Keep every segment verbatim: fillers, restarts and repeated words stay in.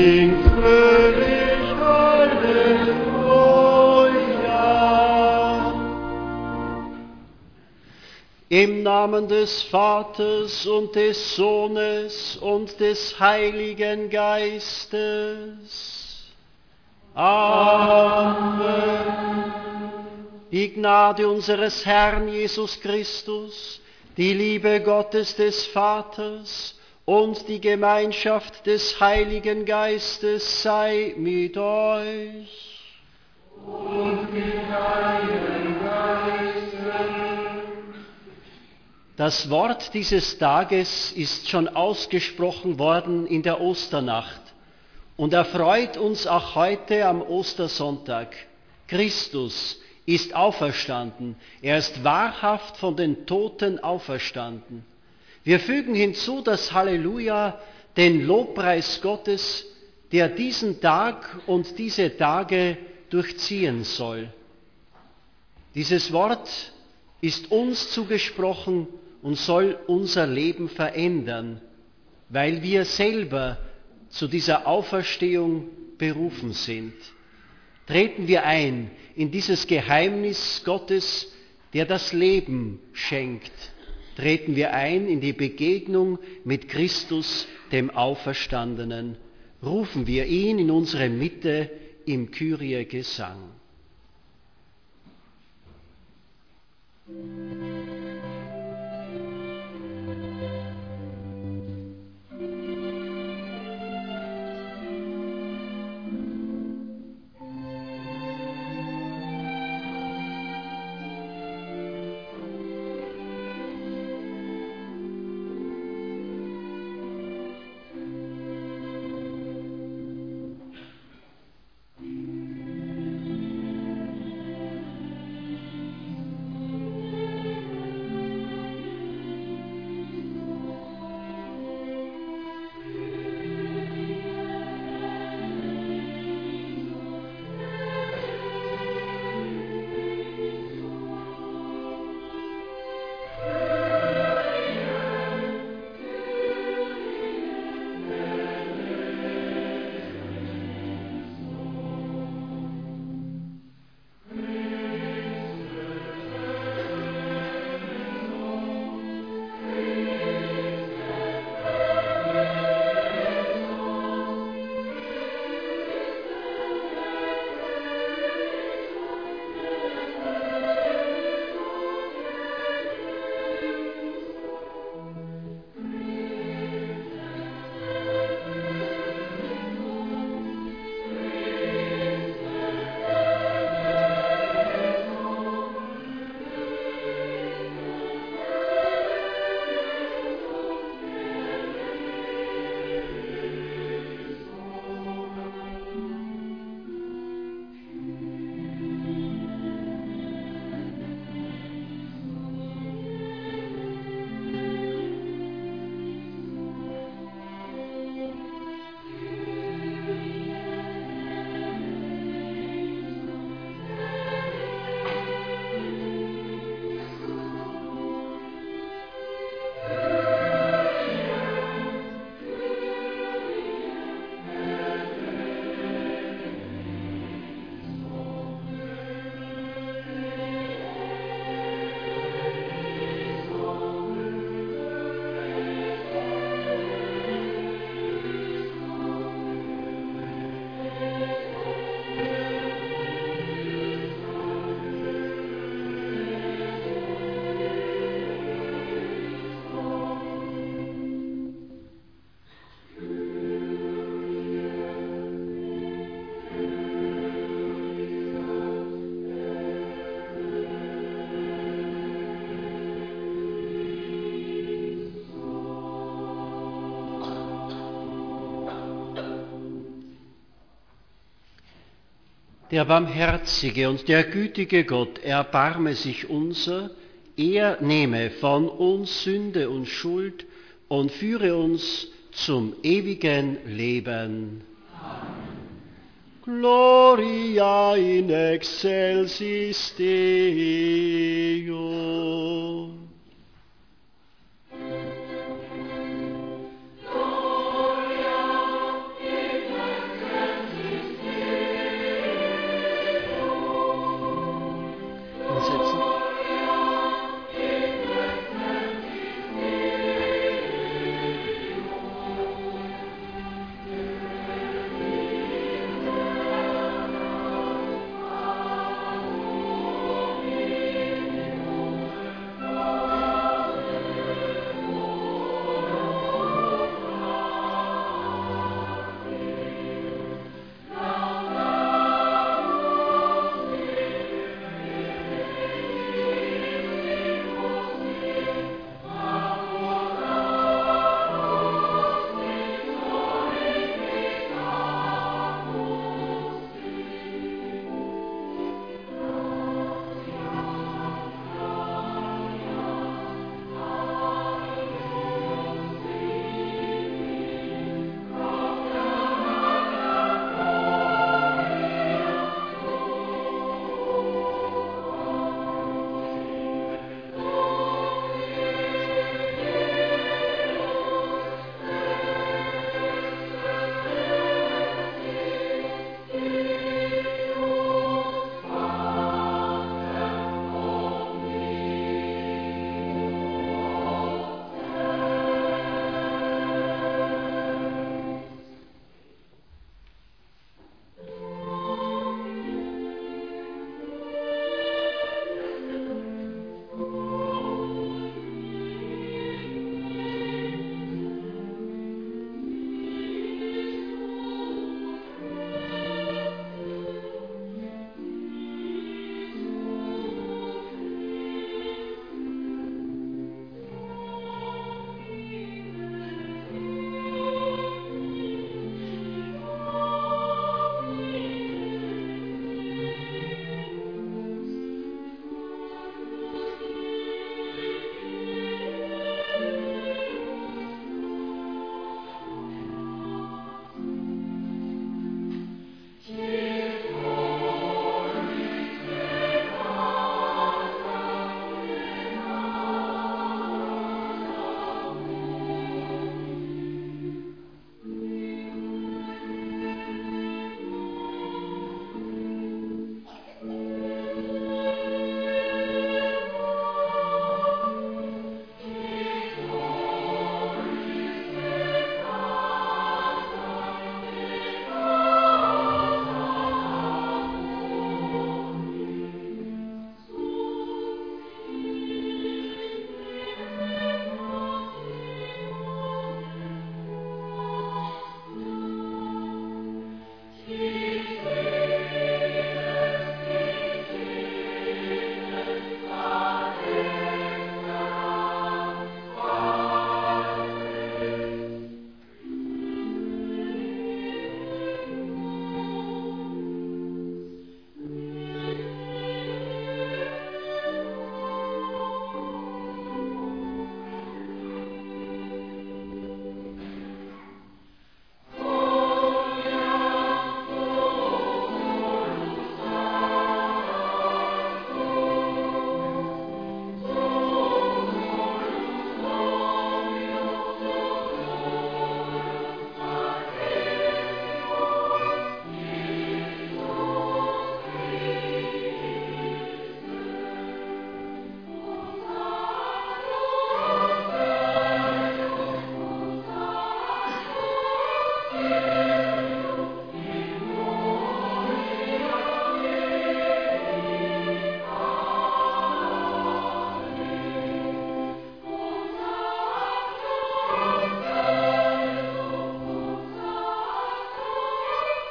Sing fröhlich Halleluja. Im Namen des Vaters und des Sohnes und des Heiligen Geistes. Amen. Die Gnade unseres Herrn Jesus Christus, die Liebe Gottes des Vaters und die Gemeinschaft des Heiligen Geistes sei mit euch. Und mit deinem Geiste. Das Wort dieses Tages ist schon ausgesprochen worden in der Osternacht und erfreut uns auch heute am Ostersonntag. Christus ist auferstanden, er ist wahrhaft von den Toten auferstanden. Wir fügen hinzu das Halleluja, den Lobpreis Gottes, der diesen Tag und diese Tage durchziehen soll. Dieses Wort ist uns zugesprochen und soll unser Leben verändern, weil wir selber zu dieser Auferstehung berufen sind. Treten wir ein in dieses Geheimnis Gottes, der das Leben schenkt. Treten wir ein in die Begegnung mit Christus, dem Auferstandenen. Rufen wir ihn in unsere Mitte im Kyrie-Gesang. Der barmherzige und der gütige Gott erbarme sich unser, er nehme von uns Sünde und Schuld und führe uns zum ewigen Leben. Amen. Gloria in excelsis Deo. Gloria in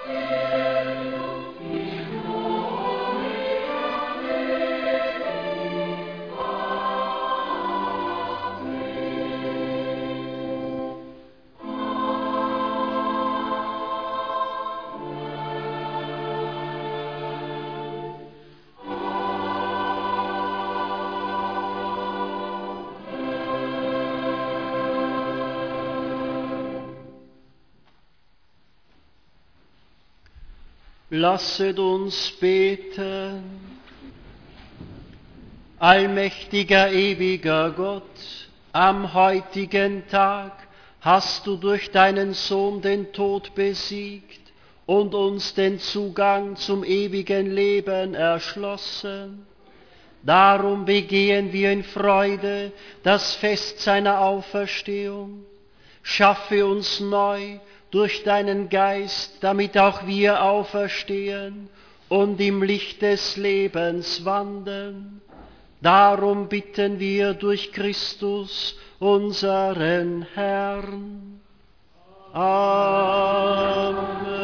Lasset uns beten. Allmächtiger, ewiger Gott, am heutigen Tag hast du durch deinen Sohn den Tod besiegt und uns den Zugang zum ewigen Leben erschlossen. Darum begehen wir in Freude das Fest seiner Auferstehung. Schaffe uns neu durch deinen Geist, damit auch wir auferstehen und im Licht des Lebens wandeln. Darum bitten wir durch Christus, unseren Herrn. Amen.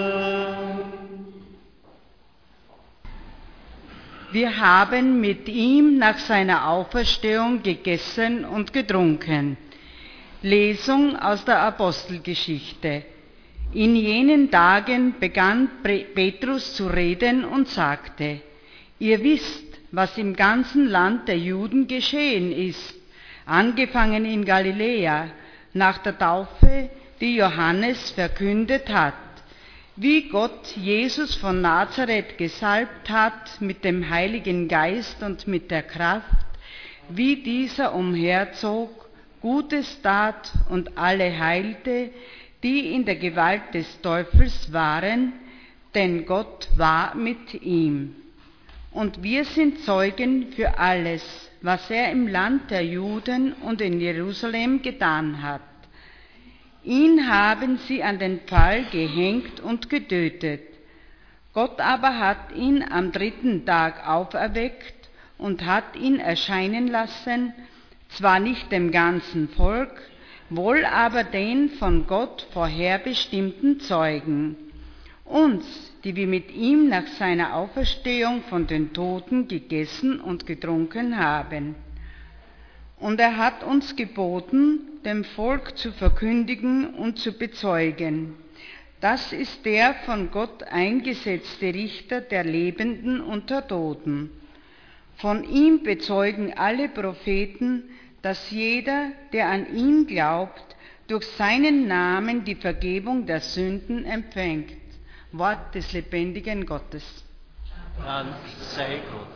Wir haben mit ihm nach seiner Auferstehung gegessen und getrunken. Lesung aus der Apostelgeschichte. In jenen Tagen begann Petrus zu reden und sagte: Ihr wisst, was im ganzen Land der Juden geschehen ist, angefangen in Galiläa, nach der Taufe, die Johannes verkündet hat, wie Gott Jesus von Nazareth gesalbt hat mit dem Heiligen Geist und mit der Kraft, wie dieser umherzog, Gutes tat und alle heilte, die in der Gewalt des Teufels waren, denn Gott war mit ihm. Und wir sind Zeugen für alles, was er im Land der Juden und in Jerusalem getan hat. Ihn haben sie an den Pfahl gehängt und getötet. Gott aber hat ihn am dritten Tag auferweckt und hat ihn erscheinen lassen, zwar nicht dem ganzen Volk, wohl aber den von Gott vorherbestimmten Zeugen, uns, die wir mit ihm nach seiner Auferstehung von den Toten gegessen und getrunken haben. Und er hat uns geboten, dem Volk zu verkündigen und zu bezeugen: Das ist der von Gott eingesetzte Richter der Lebenden und der Toten. Von ihm bezeugen alle Propheten, dass jeder, der an ihn glaubt, durch seinen Namen die Vergebung der Sünden empfängt. Wort des lebendigen Gottes. Dank sei Gott.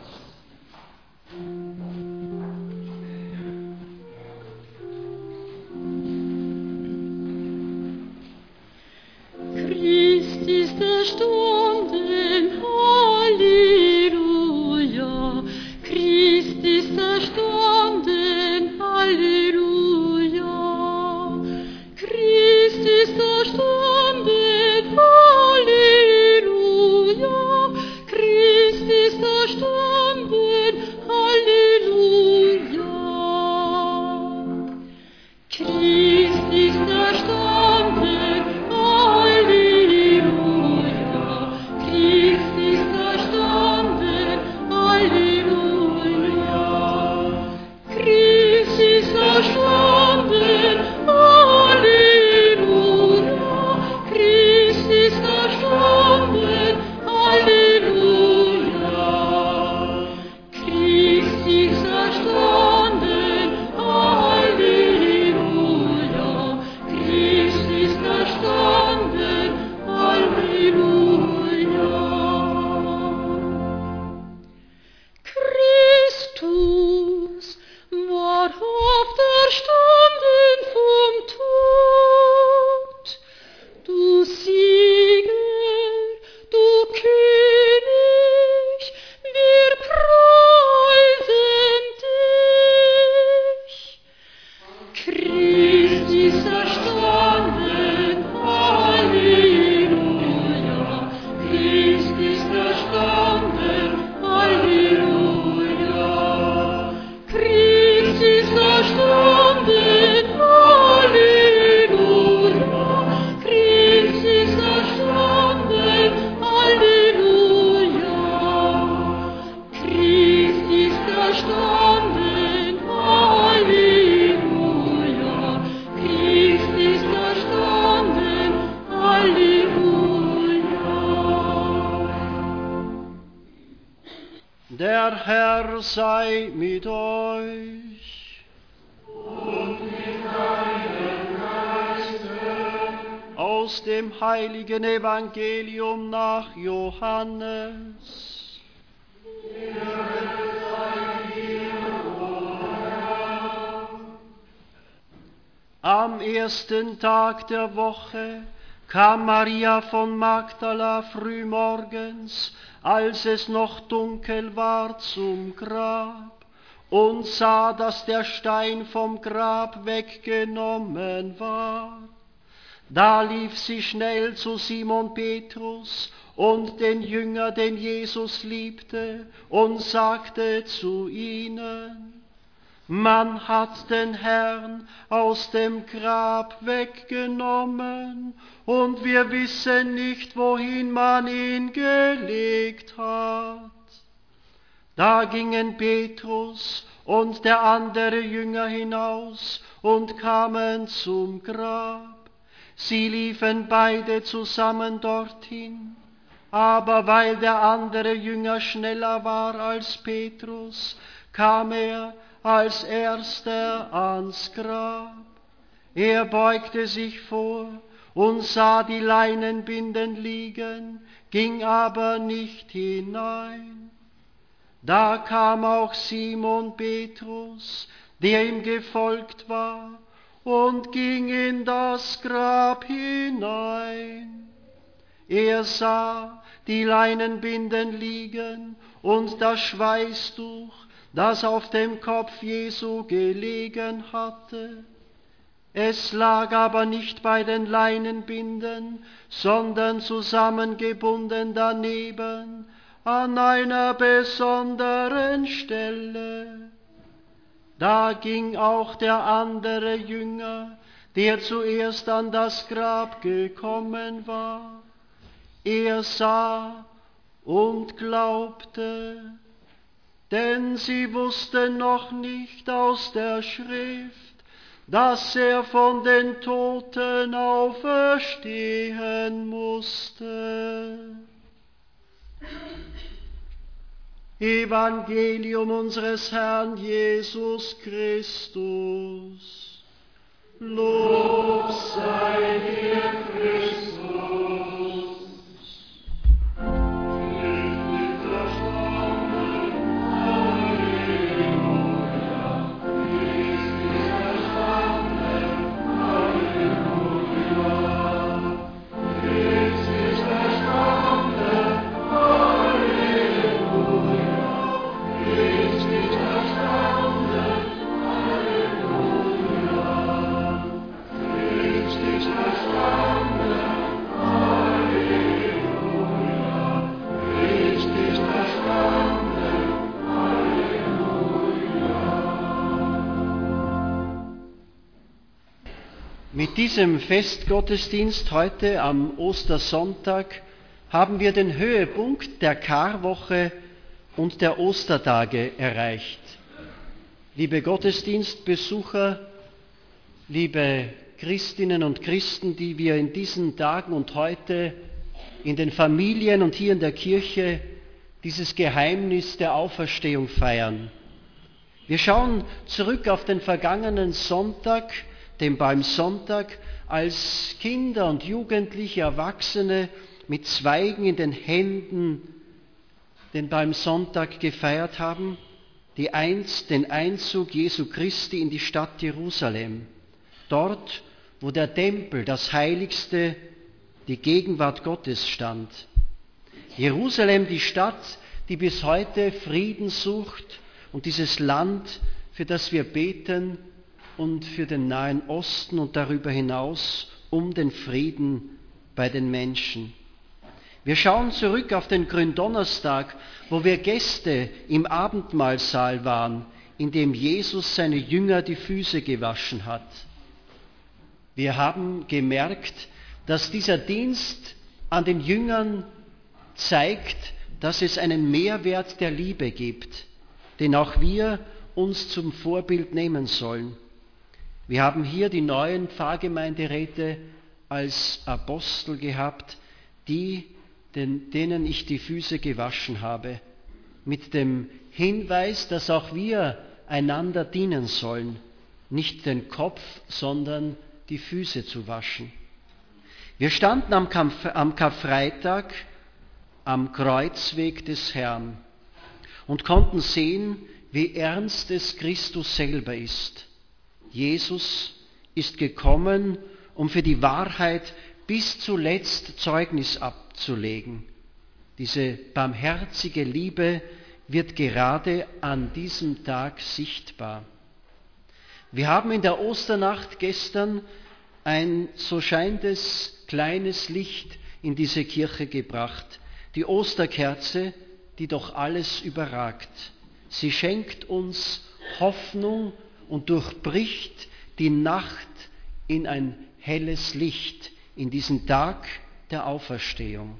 Christ ist erstanden, Halleluja. Christ ist erstanden, Halleluja. Christ ist erstanden, Halleluja. Christ ist erstanden, Halleluja. Christ ist erstanden, Halleluja. Der Herr sei mit euch. Und mit deinem Geiste. Aus dem heiligen Evangelium nach Johannes. Ehre sei dir, o Herr. Am ersten Tag der Woche kam Maria von Magdala frühmorgens, als es noch dunkel war, zum Grab und sah, dass der Stein vom Grab weggenommen war. Da lief sie schnell zu Simon Petrus und den Jünger, den Jesus liebte, und sagte zu ihnen: Man hat den Herrn aus dem Grab weggenommen, und wir wissen nicht, wohin man ihn gelegt hat. Da gingen Petrus und der andere Jünger hinaus und kamen zum Grab. Sie liefen beide zusammen dorthin, aber weil der andere Jünger schneller war als Petrus, kam er als erster ans Grab. Er beugte sich vor und sah die Leinenbinden liegen, ging aber nicht hinein. Da kam auch Simon Petrus, der ihm gefolgt war, und ging in das Grab hinein. Er sah die Leinenbinden liegen und das Schweißtuch, das auf dem Kopf Jesu gelegen hatte. Es lag aber nicht bei den Leinenbinden, sondern zusammengebunden daneben an einer besonderen Stelle. Da ging auch der andere Jünger, der zuerst an das Grab gekommen war. Er sah und glaubte, denn sie wussten noch nicht aus der Schrift, dass er von den Toten auferstehen musste. Evangelium unseres Herrn Jesus Christus. Lob sei dir, Christus. Mit diesem Festgottesdienst heute am Ostersonntag haben wir den Höhepunkt der Karwoche und der Ostertage erreicht. Liebe Gottesdienstbesucher, liebe Christinnen und Christen, die wir in diesen Tagen und heute in den Familien und hier in der Kirche dieses Geheimnis der Auferstehung feiern. Wir schauen zurück auf den vergangenen Sonntag, den Palmsonntag, als Kinder und Jugendliche, Erwachsene mit Zweigen in den Händen den Palmsonntag gefeiert haben, die einst den Einzug Jesu Christi in die Stadt Jerusalem, dort, wo der Tempel, das Heiligste, die Gegenwart Gottes stand. Jerusalem, die Stadt, die bis heute Frieden sucht, und dieses Land, für das wir beten, und für den Nahen Osten und darüber hinaus um den Frieden bei den Menschen. Wir schauen zurück auf den Gründonnerstag, wo wir Gäste im Abendmahlsaal waren, in dem Jesus seine Jünger die Füße gewaschen hat. Wir haben gemerkt, dass dieser Dienst an den Jüngern zeigt, dass es einen Mehrwert der Liebe gibt, den auch wir uns zum Vorbild nehmen sollen. Wir haben hier die neuen Pfarrgemeinderäte als Apostel gehabt, die, den, denen ich die Füße gewaschen habe. mit dem Hinweis, dass auch wir einander dienen sollen, nicht den Kopf, sondern die Füße zu waschen. Wir standen am, Kampf, am Karfreitag am Kreuzweg des Herrn und konnten sehen, wie ernst es Christus selber ist. Jesus ist gekommen, um für die Wahrheit bis zuletzt Zeugnis abzulegen. Diese barmherzige Liebe wird gerade an diesem Tag sichtbar. Wir haben in der Osternacht gestern ein, so scheint es, kleines Licht in diese Kirche gebracht. Die Osterkerze, die doch alles überragt. Sie schenkt uns Hoffnung und durchbricht die Nacht in ein helles Licht, in diesen Tag der Auferstehung.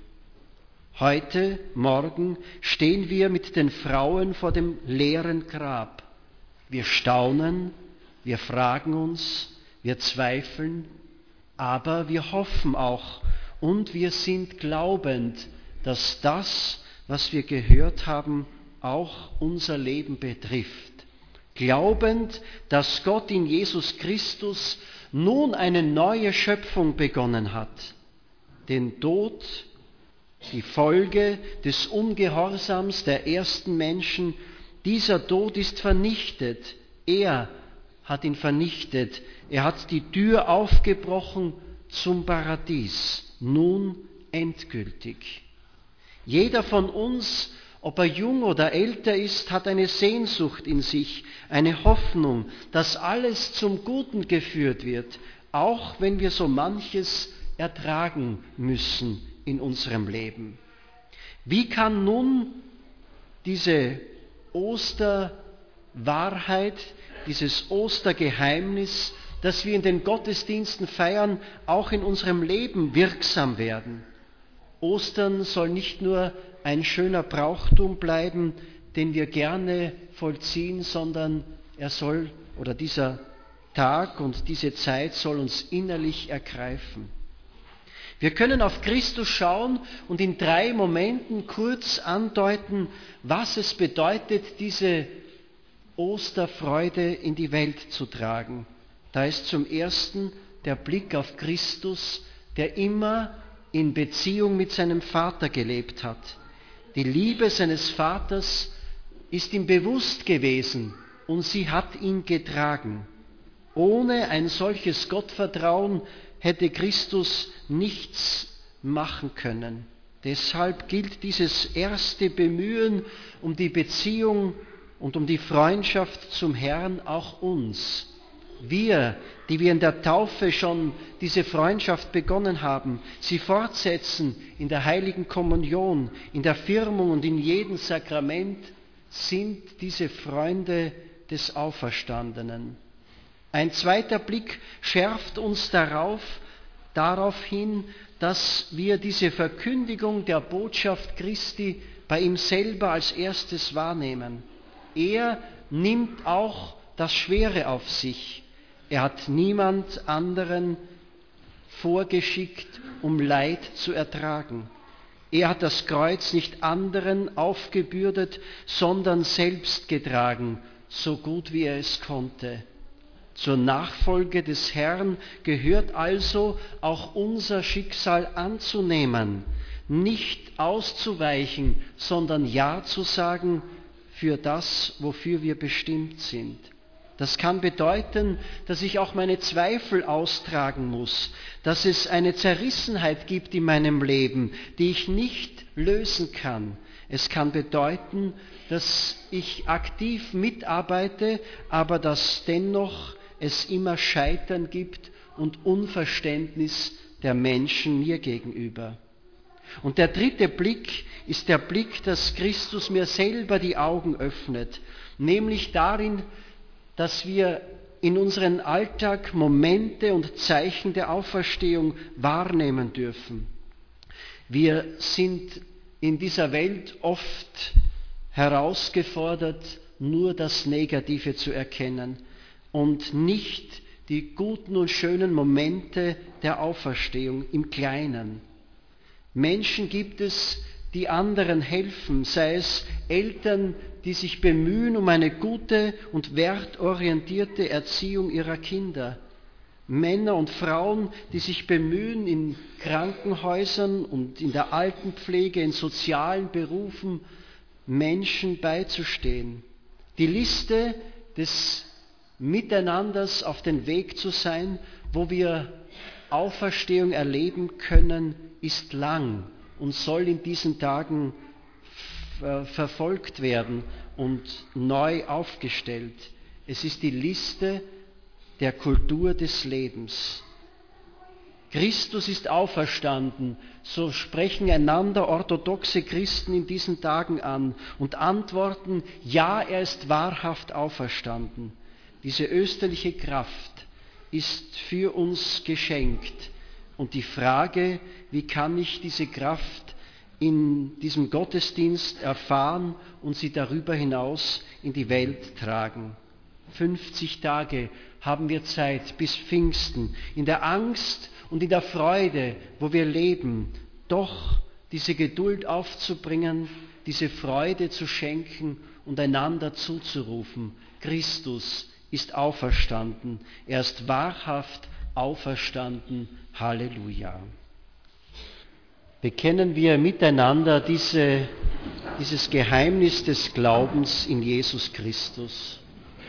Heute, morgen, stehen wir mit den Frauen vor dem leeren Grab. Wir staunen, wir fragen uns, wir zweifeln, aber wir hoffen auch und wir sind glaubend, dass das, was wir gehört haben, auch unser Leben betrifft. Glaubend, dass Gott in Jesus Christus nun eine neue Schöpfung begonnen hat. Den Tod, die Folge des Ungehorsams der ersten Menschen, dieser Tod ist vernichtet. Er hat ihn vernichtet. Er hat die Tür aufgebrochen zum Paradies, nun endgültig. Jeder von uns, ob er jung oder älter ist, hat eine Sehnsucht in sich, eine Hoffnung, dass alles zum Guten geführt wird, auch wenn wir so manches ertragen müssen in unserem Leben. Wie kann nun diese Osterwahrheit, dieses Ostergeheimnis, das wir in den Gottesdiensten feiern, auch in unserem Leben wirksam werden? Ostern soll nicht nur ein schöner Brauchtum bleiben, den wir gerne vollziehen, sondern er soll, oder dieser Tag und diese Zeit soll uns innerlich ergreifen. Wir können auf Christus schauen und in drei Momenten kurz andeuten, was es bedeutet, diese Osterfreude in die Welt zu tragen. Da ist zum ersten der Blick auf Christus, der immer in Beziehung mit seinem Vater gelebt hat. Die Liebe seines Vaters ist ihm bewusst gewesen und sie hat ihn getragen. Ohne ein solches Gottvertrauen hätte Christus nichts machen können. Deshalb gilt dieses erste Bemühen um die Beziehung und um die Freundschaft zum Herrn auch uns. Wir, die wir in der Taufe schon diese Freundschaft begonnen haben, sie fortsetzen in der heiligen Kommunion, in der Firmung und in jedem Sakrament, sind diese Freunde des Auferstandenen. Ein zweiter Blick schärft uns darauf, darauf hin, dass wir diese Verkündigung der Botschaft Christi bei ihm selber als erstes wahrnehmen. Er nimmt auch das Schwere auf sich. Er hat niemand anderen vorgeschickt, um Leid zu ertragen. Er hat das Kreuz nicht anderen aufgebürdet, sondern selbst getragen, so gut wie er es konnte. Zur Nachfolge des Herrn gehört also auch unser Schicksal anzunehmen, nicht auszuweichen, sondern Ja zu sagen für das, wofür wir bestimmt sind. Das kann bedeuten, dass ich auch meine Zweifel austragen muss, dass es eine Zerrissenheit gibt in meinem Leben, die ich nicht lösen kann. Es kann bedeuten, dass ich aktiv mitarbeite, aber dass dennoch es immer Scheitern gibt und Unverständnis der Menschen mir gegenüber. Und der dritte Blick ist der Blick, dass Christus mir selber die Augen öffnet, nämlich darin, dass wir in unseren Alltag Momente und Zeichen der Auferstehung wahrnehmen dürfen. Wir sind in dieser Welt oft herausgefordert, nur das Negative zu erkennen und nicht die guten und schönen Momente der Auferstehung im Kleinen. Menschen gibt es, die anderen helfen, sei es Eltern, die sich bemühen um eine gute und wertorientierte Erziehung ihrer Kinder, Männer und Frauen, die sich bemühen, in Krankenhäusern und in der Altenpflege, in sozialen Berufen Menschen beizustehen. Die Liste des Miteinanders auf den Weg zu sein, wo wir Auferstehung erleben können, ist lang und soll in diesen Tagen verfolgt werden und neu aufgestellt. Es ist die Liste der Kultur des Lebens. Christus ist auferstanden, so sprechen einander orthodoxe Christen in diesen Tagen an und antworten, ja, er ist wahrhaft auferstanden. Diese österliche Kraft ist für uns geschenkt. Und die Frage, wie kann ich diese Kraft in diesem Gottesdienst erfahren und sie darüber hinaus in die Welt tragen? fünfzig Tage haben wir Zeit bis Pfingsten, in der Angst und in der Freude, wo wir leben, doch diese Geduld aufzubringen, diese Freude zu schenken und einander zuzurufen. Christus ist auferstanden, er ist wahrhaft auferstanden. Halleluja. Bekennen wir miteinander diese, dieses Geheimnis des Glaubens in Jesus Christus.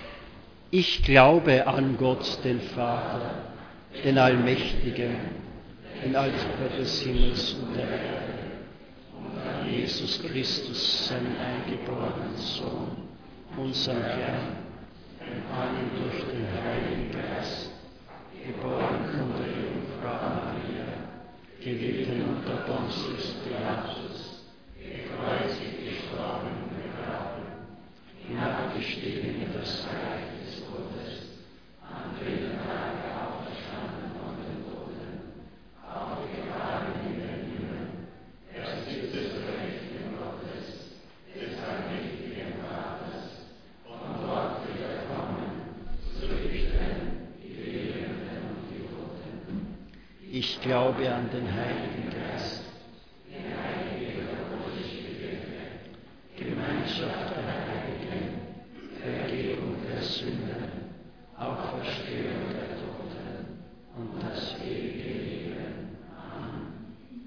Ich glaube an Gott, den Vater, den Allmächtigen, den Alter des Himmels und der Erde, und an Jesus Christus, seinen eingeborenen Sohn, unseren Herrn, empfangen durch den Heiligen Geist, geboren von der Jungfrau Maria, gelitten unter Pontius Pilatus, gekreuzigt, gestorben und begraben, hinabgestiegen in das Reich des Todes, am dritten Tage auferstanden von den Toten, aufgefahren in den Himmel, er sitzt zu Rechten Gottes, des allmächtigen Vaters, und dort wird er kommen, zu richten die Lebenden und die Toten. Ich glaube an den Heiligen Geist, die heilige katholische Kirche, Gemeinschaft der Heiligen, Vergebung der Sünden, Auferstehung der Toten und das ewige Leben. Amen.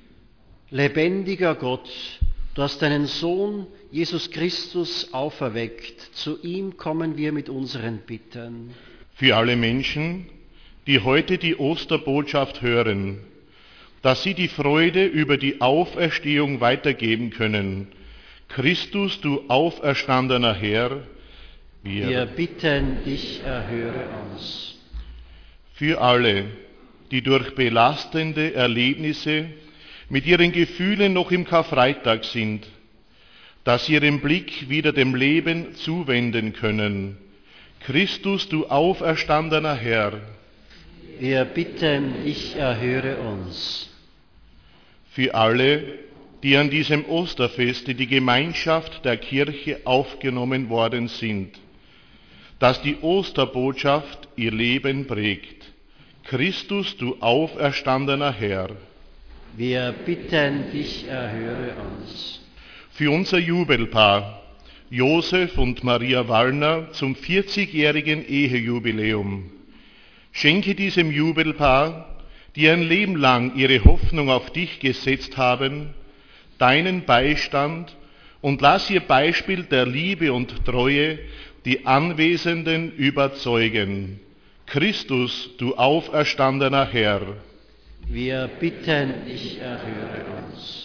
Lebendiger Gott, du hast deinen Sohn Jesus Christus auferweckt. Zu ihm kommen wir mit unseren Bitten. Für alle Menschen, die heute die Osterbotschaft hören, dass sie die Freude über die Auferstehung weitergeben können. Christus, du auferstandener Herr, wir, wir bitten dich, erhöre uns. Für alle, die durch belastende Erlebnisse mit ihren Gefühlen noch im Karfreitag sind, dass sie ihren Blick wieder dem Leben zuwenden können. Christus, du auferstandener Herr, wir bitten dich, erhöre uns. Für alle, die an diesem Osterfest in die Gemeinschaft der Kirche aufgenommen worden sind, dass die Osterbotschaft ihr Leben prägt. Christus, du auferstandener Herr, wir bitten dich, erhöre uns. Für unser Jubelpaar, Josef und Maria Wallner, zum vierzigjährigen Ehejubiläum, schenke diesem Jubelpaar, die ein Leben lang ihre Hoffnung auf dich gesetzt haben, deinen Beistand und lass ihr Beispiel der Liebe und Treue die Anwesenden überzeugen. Christus, du auferstandener Herr, wir bitten dich, erhöre uns.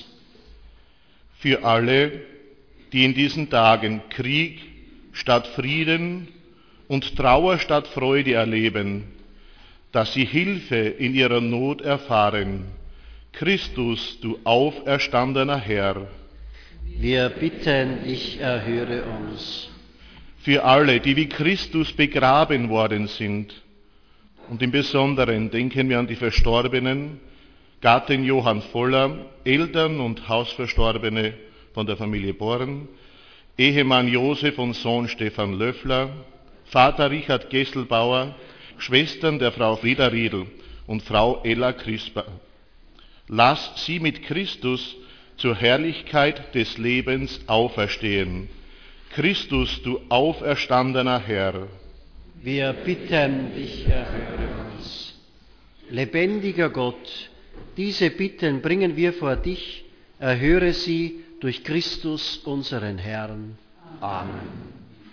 Für alle, die in diesen Tagen Krieg statt Frieden und Trauer statt Freude erleben, dass sie Hilfe in ihrer Not erfahren. Christus, du auferstandener Herr, wir bitten dich, erhöre uns. Für alle, die wie Christus begraben worden sind, und im Besonderen denken wir an die Verstorbenen, Gattin Johann Voller, Eltern und Hausverstorbene von der Familie Born, Ehemann Josef und Sohn Stefan Löffler, Vater Richard Gesselbauer, Schwestern der Frau Frieda Riedl und Frau Ella Crisper. Lass sie mit Christus zur Herrlichkeit des Lebens auferstehen. Christus, du auferstandener Herr. Wir bitten dich, erhöre uns. Lebendiger Gott, diese Bitten bringen wir vor dich, erhöre sie durch Christus, unseren Herrn. Amen.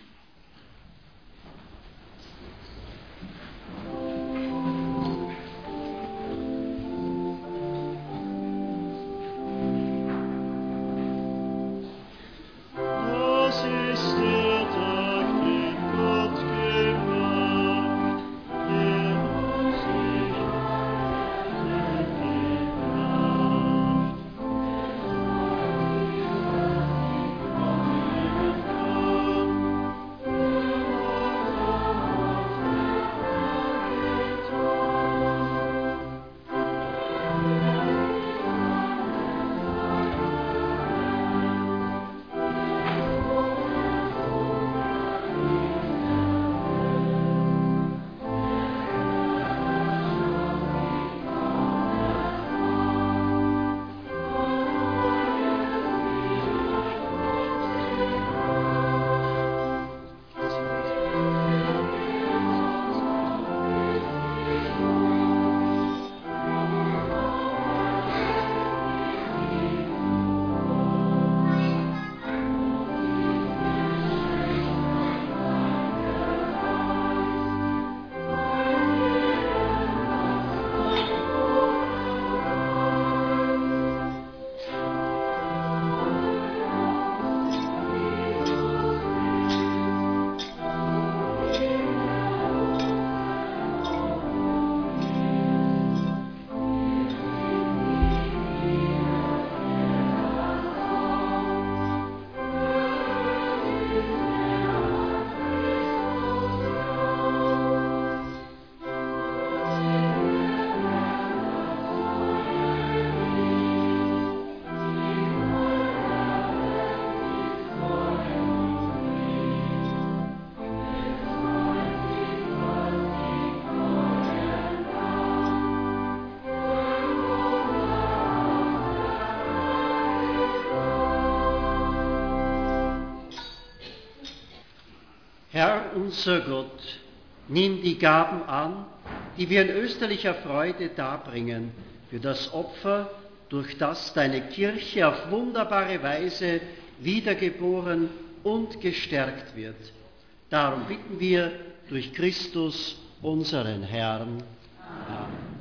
Herr unser Gott, nimm die Gaben an, die wir in österlicher Freude darbringen, für das Opfer, durch das deine Kirche auf wunderbare Weise wiedergeboren und gestärkt wird. Darum bitten wir durch Christus, unseren Herrn. Amen.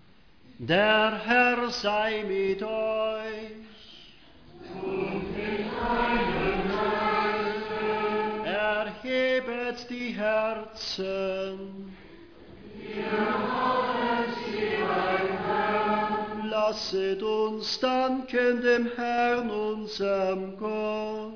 Der Herr sei mit euch. Und mit deinem Geiste. Erhebet die Herzen. Wir haben sie beim Herrn. Lasset uns danken dem Herrn, unserem Gott.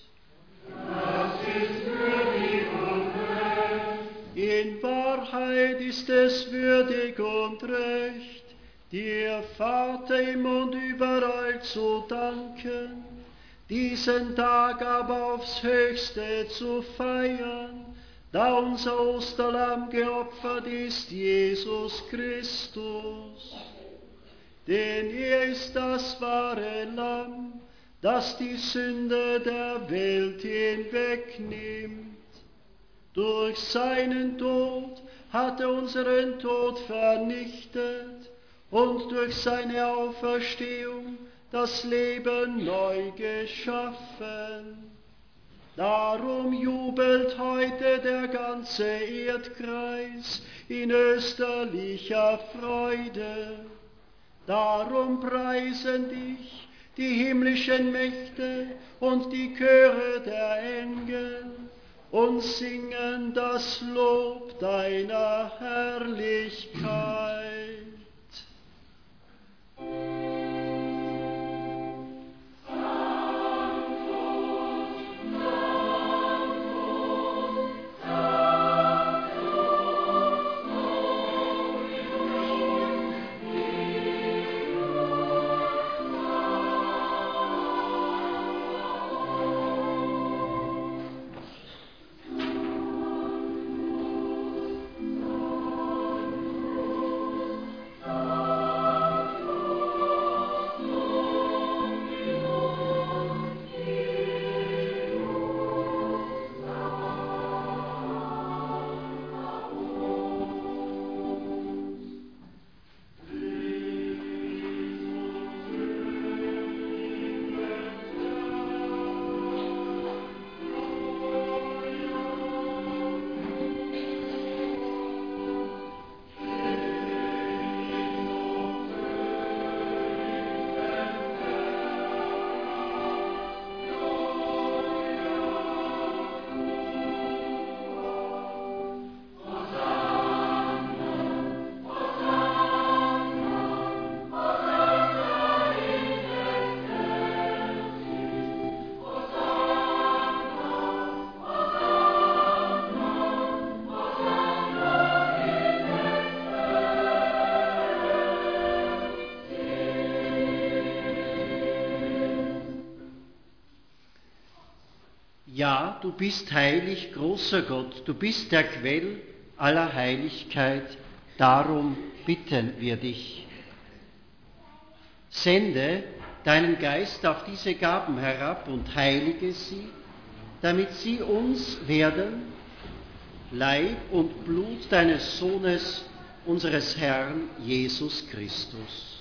Das ist würdig und recht. In Wahrheit ist es würdig und recht, dir, Vater, immer und überall zu danken, diesen Tag aber aufs Höchste zu feiern, da unser Osterlamm geopfert ist, Jesus Christus. Denn er ist das wahre Lamm, das die Sünde der Welt hinwegnimmt. Durch seinen Tod hat er unseren Tod vernichtet und durch seine Auferstehung das Leben neu geschaffen. Darum jubelt heute der ganze Erdkreis in österlicher Freude. Darum preisen dich die himmlischen Mächte und die Chöre der Engel und singen das Lob deiner Herrlichkeit. Ja, du bist heilig, großer Gott, du bist der Quell aller Heiligkeit, darum bitten wir dich. Sende deinen Geist auf diese Gaben herab und heilige sie, damit sie uns werden, Leib und Blut deines Sohnes, unseres Herrn Jesus Christus.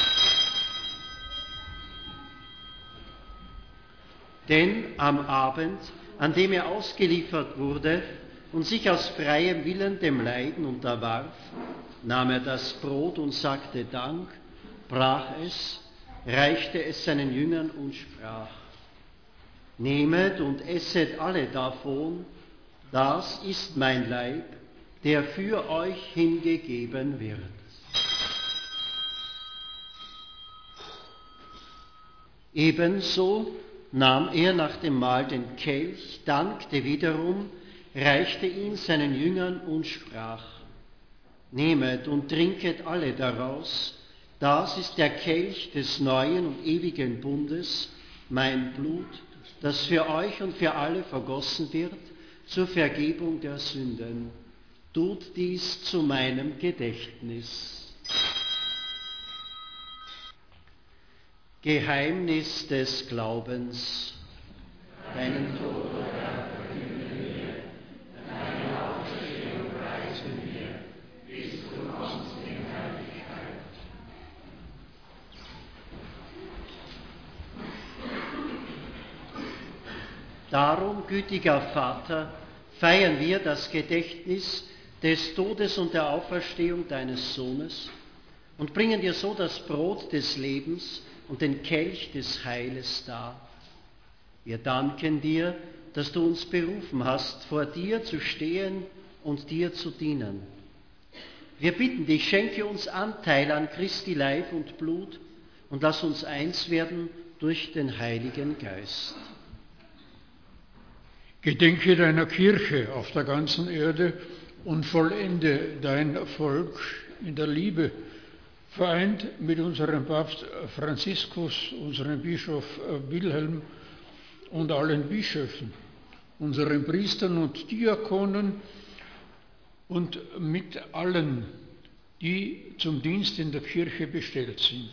Denn am Abend, an dem er ausgeliefert wurde und sich aus freiem Willen dem Leiden unterwarf, nahm er das Brot und sagte Dank, brach es, reichte es seinen Jüngern und sprach: Nehmet und esset alle davon, das ist mein Leib, der für euch hingegeben wird. Ebenso nahm er nach dem Mahl den Kelch, dankte wiederum, reichte ihn seinen Jüngern und sprach: Nehmet und trinket alle daraus, das ist der Kelch des neuen und ewigen Bundes, mein Blut, das für euch und für alle vergossen wird, zur Vergebung der Sünden. Tut dies zu meinem Gedächtnis. Geheimnis des Glaubens. Deinen Tod, o Herr, verkünden wir, deine Auferstehung preisen wir, bis du kommst in Herrlichkeit. Darum, gütiger Vater, feiern wir das Gedächtnis des Todes und der Auferstehung deines Sohnes und bringen dir so das Brot des Lebens und den Kelch des Heiles dar. Wir danken dir, dass du uns berufen hast, vor dir zu stehen und dir zu dienen. Wir bitten dich, schenke uns Anteil an Christi Leib und Blut und lass uns eins werden durch den Heiligen Geist. Gedenke deiner Kirche auf der ganzen Erde und vollende dein Volk in der Liebe, vereint mit unserem Papst Franziskus, unserem Bischof Wilhelm und allen Bischöfen, unseren Priestern und Diakonen und mit allen, die zum Dienst in der Kirche bestellt sind.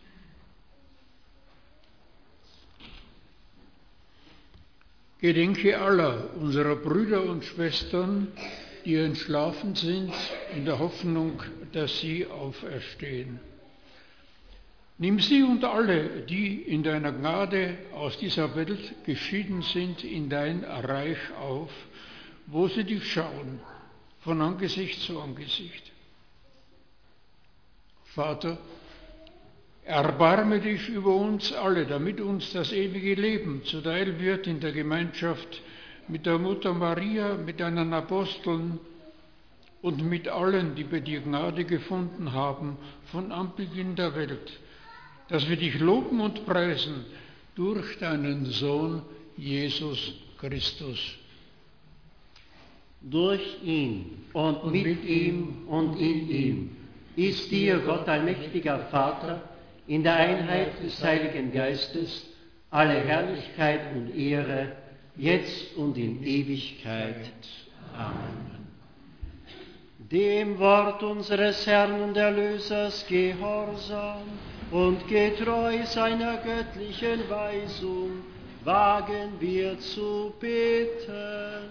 Gedenke aller unserer Brüder und Schwestern, die entschlafen sind, in der Hoffnung, dass sie auferstehen. Nimm sie und alle, die in deiner Gnade aus dieser Welt geschieden sind, in dein Reich auf, wo sie dich schauen, von Angesicht zu Angesicht. Vater, erbarme dich über uns alle, damit uns das ewige Leben zuteil wird in der Gemeinschaft mit der Mutter Maria, mit deinen Aposteln und mit allen, die bei dir Gnade gefunden haben, von Anbeginn der Welt, dass wir dich loben und preisen durch deinen Sohn Jesus Christus. Durch ihn und, und mit, mit ihm und in ihm ist dir, Gott allmächtiger Vater, in der Einheit des Heiligen Geistes alle Herrlichkeit und Ehre, jetzt und in Ewigkeit. Amen. Dem Wort unseres Herrn und Erlösers gehorsam und getreu seiner göttlichen Weisung wagen wir zu beten.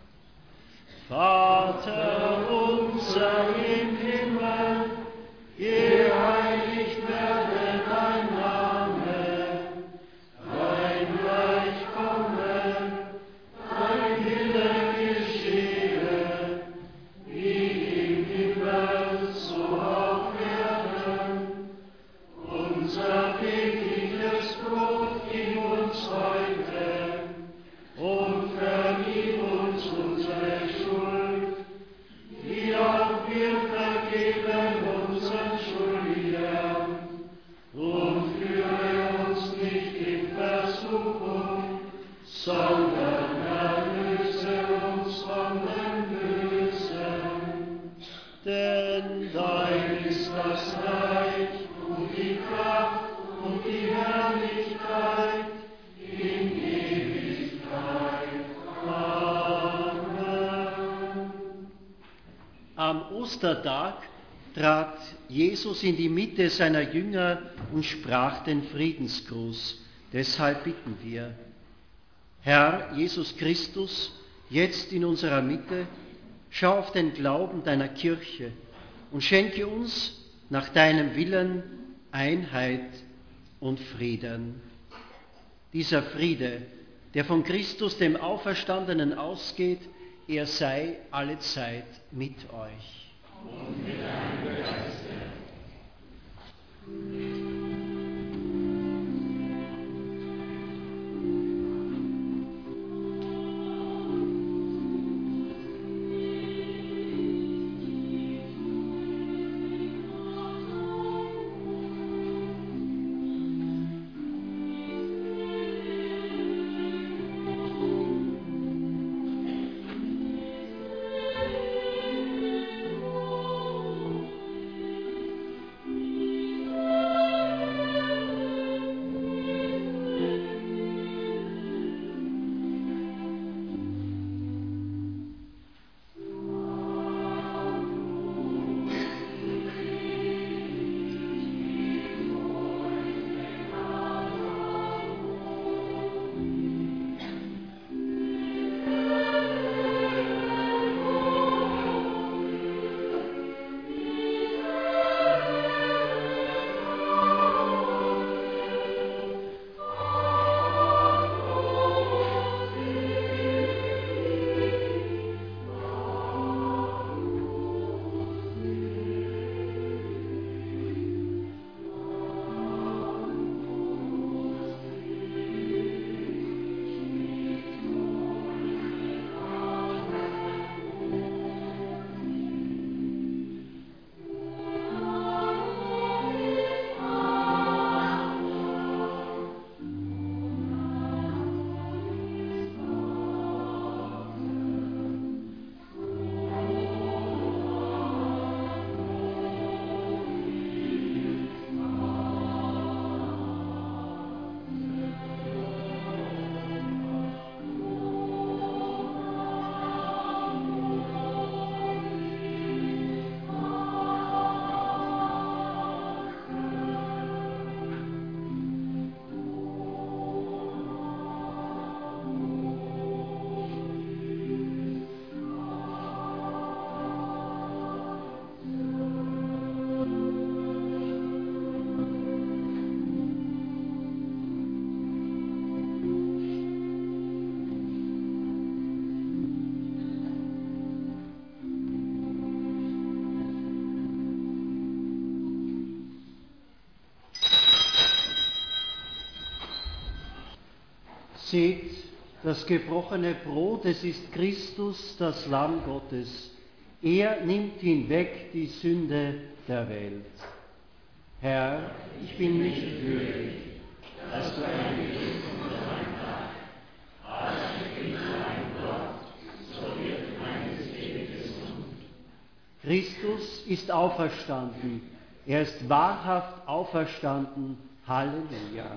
Vater unser im Himmel, geheiligt werde dein Name, dein Reich komme, dein Wille geschehe, wie im Himmel, so auf Erden. Unser tägliches Brot gib uns heute und vergib uns unsere Schuld, wie auch wir vergeben unseren Schuldigern. Und führe uns nicht in Versuchung, sondern erlöse uns von dem Bösen. Denn dein ist das Reich und die Kraft und die Herrlichkeit in Ewigkeit. Ostertag trat Jesus in die Mitte seiner Jünger und sprach den Friedensgruß. Deshalb bitten wir, Herr Jesus Christus, jetzt in unserer Mitte, schau auf den Glauben deiner Kirche und schenke uns nach deinem Willen Einheit und Frieden. Dieser Friede, der von Christus, dem Auferstandenen, ausgeht, er sei allezeit mit euch. Und mit deinem Geiste. Seht, das gebrochene Brot, es ist Christus, das Lamm Gottes. Er nimmt hinweg die Sünde der Welt. Herr, ich bin nicht würdig, dass du eingehst unter mein Dach, aber sprich ein Wort, so wird meine Seele gesund. Christus ist auferstanden. Er ist wahrhaft auferstanden. Halleluja.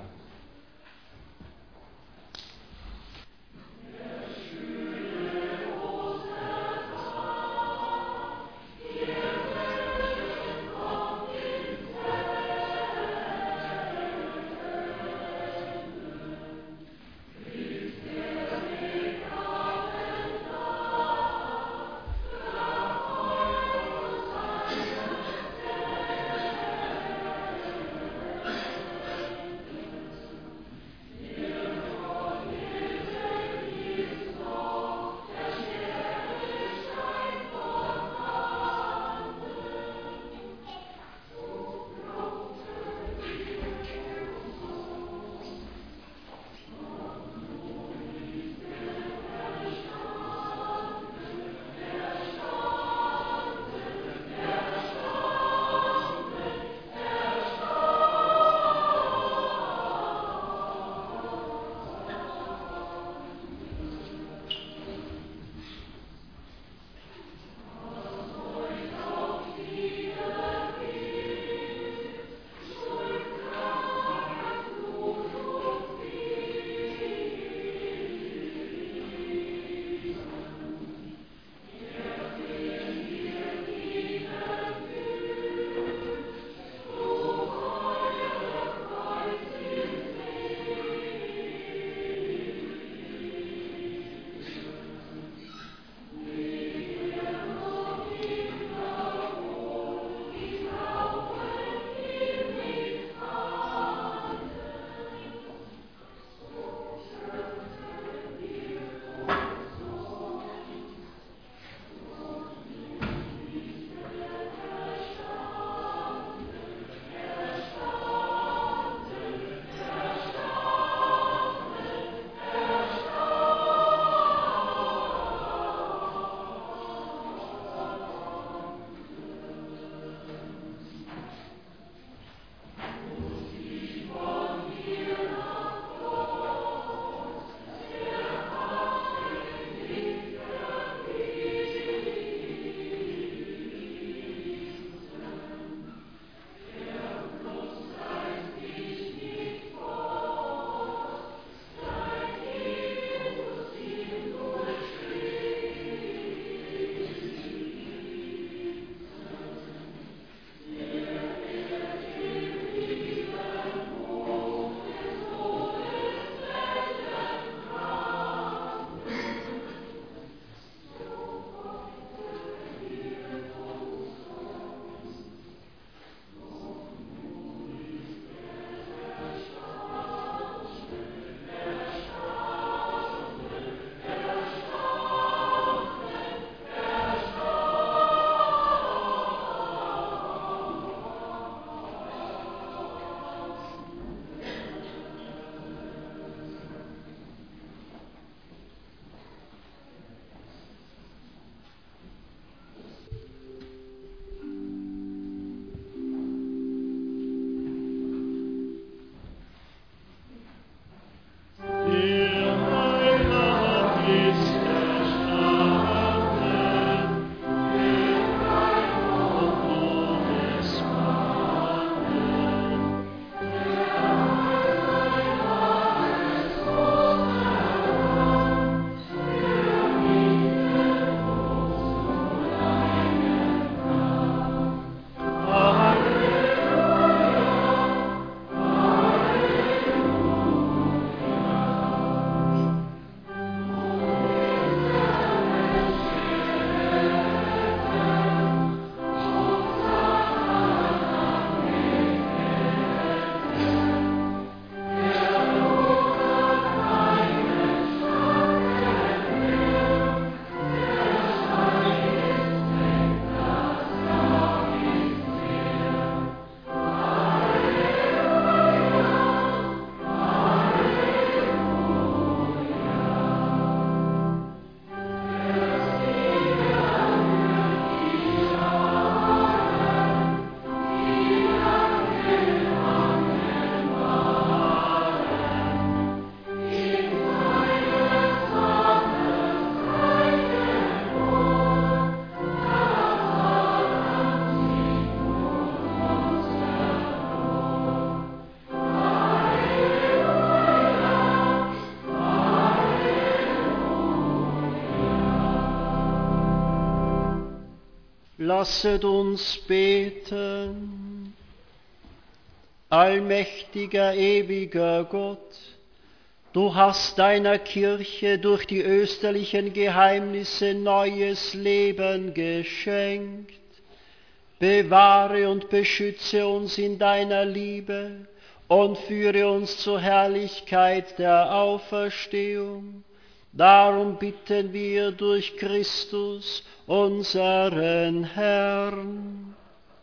Lasset uns beten. Allmächtiger, ewiger Gott, du hast deiner Kirche durch die österlichen Geheimnisse neues Leben geschenkt. Bewahre und beschütze uns in deiner Liebe und führe uns zur Herrlichkeit der Auferstehung. Darum bitten wir durch Christus, unseren Herrn.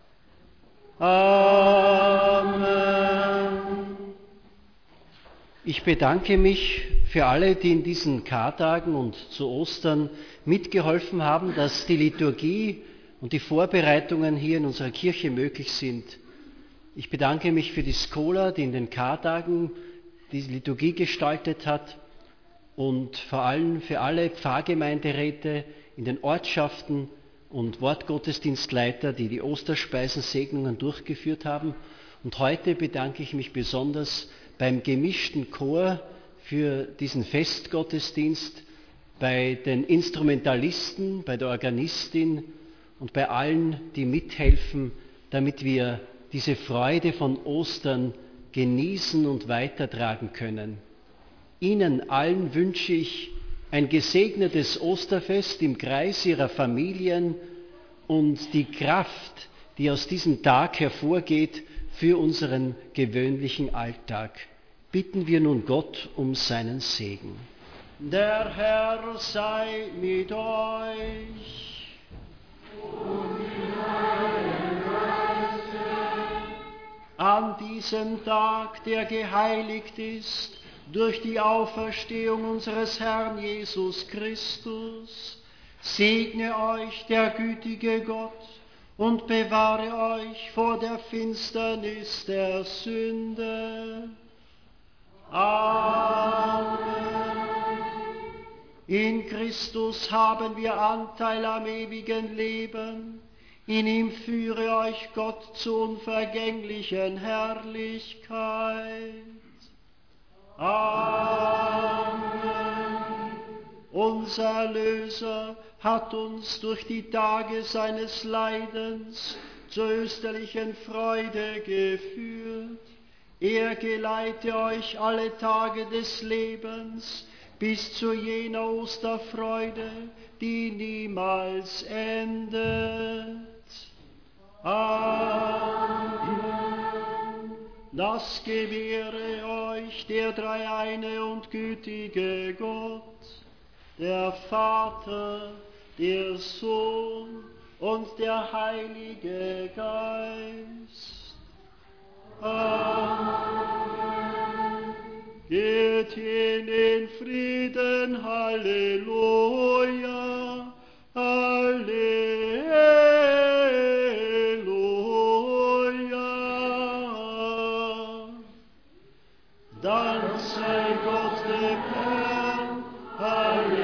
Amen. Ich bedanke mich für alle, die in diesen Kartagen und zu Ostern mitgeholfen haben, dass die Liturgie und die Vorbereitungen hier in unserer Kirche möglich sind. Ich bedanke mich für die Schola, die in den Kartagen die Liturgie gestaltet hat, und vor allem für alle Pfarrgemeinderäte in den Ortschaften und Wortgottesdienstleiter, die die Osterspeisensegnungen durchgeführt haben. Und heute bedanke ich mich besonders beim gemischten Chor für diesen Festgottesdienst, bei den Instrumentalisten, bei der Organistin und bei allen, die mithelfen, damit wir diese Freude von Ostern genießen und weitertragen können. Ihnen allen wünsche ich ein gesegnetes Osterfest im Kreis Ihrer Familien und die Kraft, die aus diesem Tag hervorgeht, für unseren gewöhnlichen Alltag. Bitten wir nun Gott um seinen Segen. Der Herr sei mit euch. Und mit deinem Geiste. An diesem Tag, der geheiligt ist durch die Auferstehung unseres Herrn Jesus Christus, segne euch der gütige Gott und bewahre euch vor der Finsternis der Sünde. Amen. In Christus haben wir Anteil am ewigen Leben. In ihm führe euch Gott zur unvergänglichen Herrlichkeit. Amen. Unser Erlöser hat uns durch die Tage seines Leidens zur österlichen Freude geführt. Er geleite euch alle Tage des Lebens bis zu jener Osterfreude, die niemals endet. Amen. Das gewähre euch der dreieine und gütige Gott, der Vater, der Sohn und der Heilige Geist. Amen. Geht hin in Frieden, Halleluja, Halleluja. Dank sei Gott dem Herrn, Halleluja.